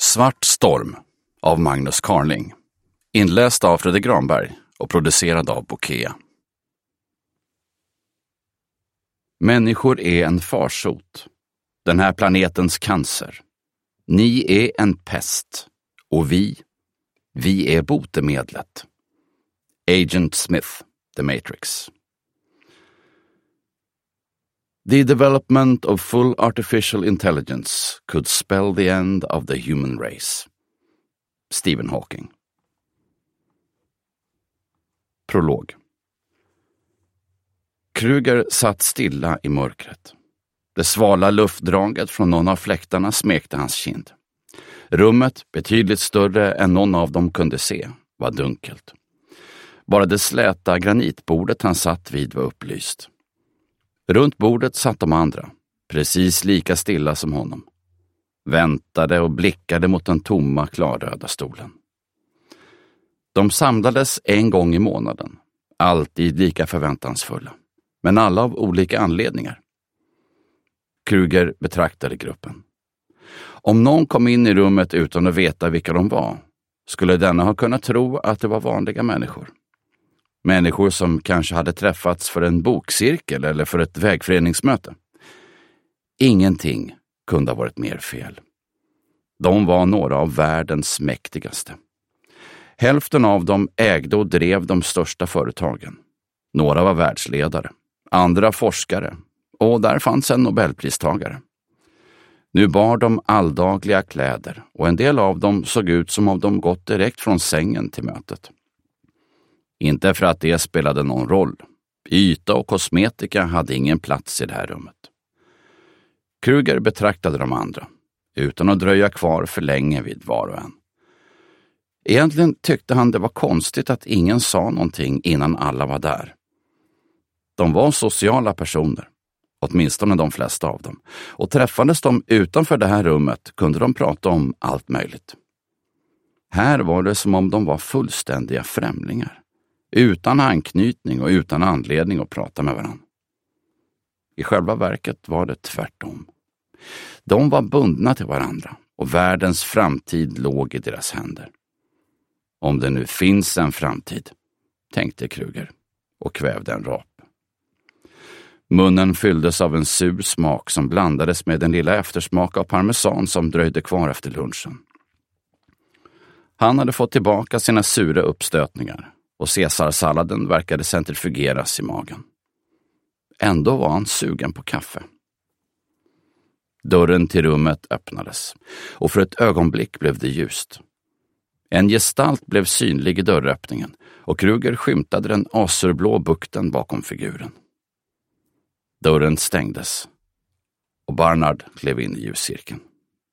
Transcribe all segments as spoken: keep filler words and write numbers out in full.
Svart storm av Magnus Carling. Inläst av Fredrik Granberg och producerad av Bokea. Människor är en farsot. Den här planetens cancer. Ni är en pest. Och vi, vi är botemedlet. Agent Smith, The Matrix. The development of full artificial intelligence could spell the end of the human race. Stephen Hawking. Prolog. Kruger satt stilla i mörkret. Det svala luftdraget från någon av fläktarna smekte hans kind. Rummet, betydligt större än någon av dem kunde se, var dunkelt. Bara det släta granitbordet han satt vid var upplyst. Runt bordet satt de andra, precis lika stilla som honom. Väntade och blickade mot den tomma, klarröda stolen. De samlades en gång i månaden, alltid lika förväntansfulla, men alla av olika anledningar. Kruger betraktade gruppen. Om någon kom in i rummet utan att veta vilka de var, skulle denna ha kunnat tro att det var vanliga människor. Människor som kanske hade träffats för en bokcirkel eller för ett vägföreningsmöte. Ingenting kunde ha varit mer fel. De var några av världens mäktigaste. Hälften av dem ägde och drev de största företagen. Några var världsledare, andra forskare och där fanns en Nobelpristagare. Nu bar de alldagliga kläder och en del av dem såg ut som om de gått direkt från sängen till mötet. Inte för att det spelade någon roll. Yta och kosmetika hade ingen plats i det här rummet. Kruger betraktade de andra, utan att dröja kvar för länge vid var och en. Egentligen tyckte han det var konstigt att ingen sa någonting innan alla var där. De var sociala personer, åtminstone de flesta av dem, och träffades de utanför det här rummet kunde de prata om allt möjligt. Här var det som om de var fullständiga främlingar. Utan anknytning och utan anledning att prata med varandra. I själva verket var det tvärtom. De var bundna till varandra och världens framtid låg i deras händer. Om det nu finns en framtid, tänkte Kruger och kvävde en rap. Munnen fylldes av en sur smak som blandades med den lilla eftersmak av parmesan som dröjde kvar efter lunchen. Han hade fått tillbaka sina sura uppstötningar. Och caesarsalladen verkade centrifugeras i magen. Ändå var han sugen på kaffe. Dörren till rummet öppnades och för ett ögonblick blev det ljust. En gestalt blev synlig i dörröppningen och Kruger skymtade den azurblå bukten bakom figuren. Dörren stängdes och Barnard klev in i ljuscirkeln.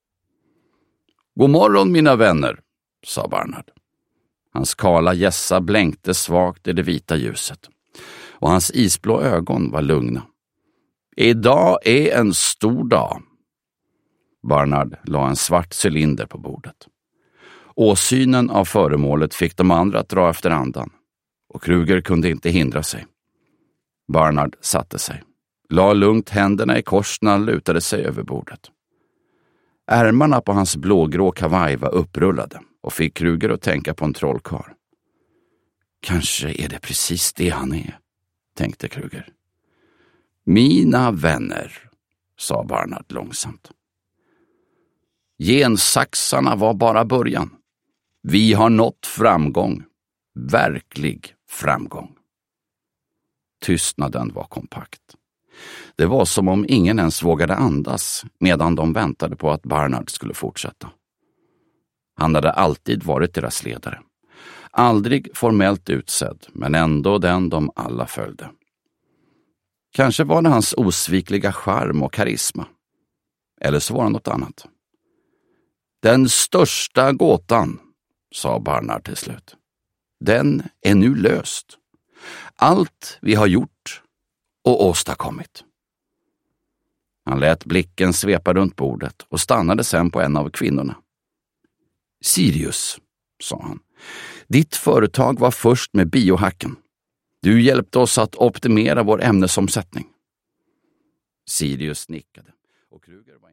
God morgon mina vänner, sa Barnard. Hans kala gässa blänkte svagt i det vita ljuset och hans isblå ögon var lugna. Idag är en stor dag. Barnard la en svart cylinder på bordet. Åsynen av föremålet fick de andra att dra efter andan och Kruger kunde inte hindra sig. Barnard satte sig, la lugnt händerna i kors när han lutade sig över bordet. Ärmarna på hans blågrå kavaj var upprullade och fick Kruger att tänka på en trollkarl. Kanske är det precis det han är, tänkte Kruger. Mina vänner, sa Barnard långsamt. Gensaxarna var bara början. Vi har nått framgång. Verklig framgång. Tystnaden var kompakt. Det var som om ingen ens vågade andas medan de väntade på att Barnard skulle fortsätta. Han hade alltid varit deras ledare. Aldrig formellt utsedd, men ändå den de alla följde. Kanske var det hans osvikliga charm och karisma. Eller så var det något annat. Den största gåtan, sa Barnard till slut. Den är nu löst. Allt vi har gjort och åstadkommit. Han lät blicken svepa runt bordet och stannade sen på en av kvinnorna. Sirius, sa han. Ditt företag var först med biohacken. Du hjälpte oss att optimera vår ämnesomsättning. Sirius nickade och Kruger var